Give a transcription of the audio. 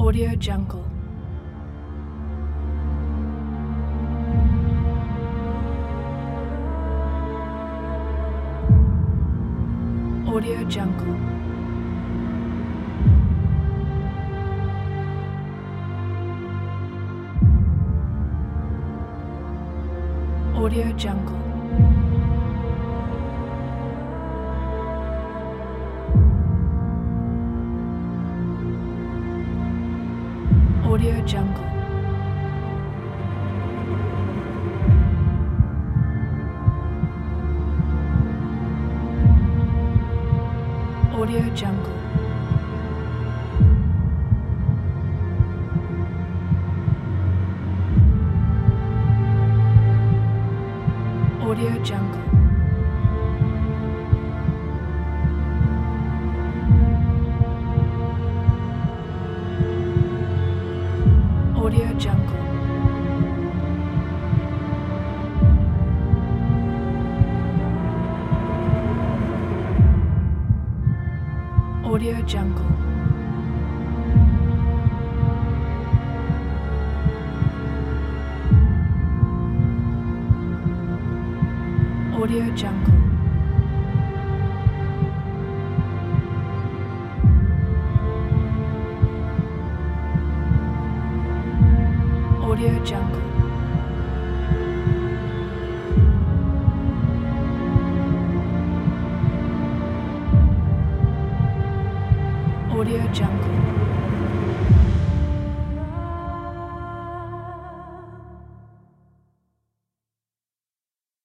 Audio Jungle. Audio Jungle. Audio Jungle. Audio Jungle. Audio Jungle. Audio Jungle. Audio Jungle. Audio Jungle. Audio Jungle. Audio Jungle. Audio Jungle.